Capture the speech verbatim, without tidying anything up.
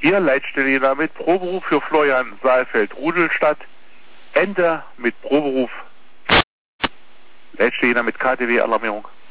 Hier Leitstelle mit Proberuf für Florian Saalfeld Rudelstadt. Ende mit Proberuf. Leitstelle mit K T W Alarmierung.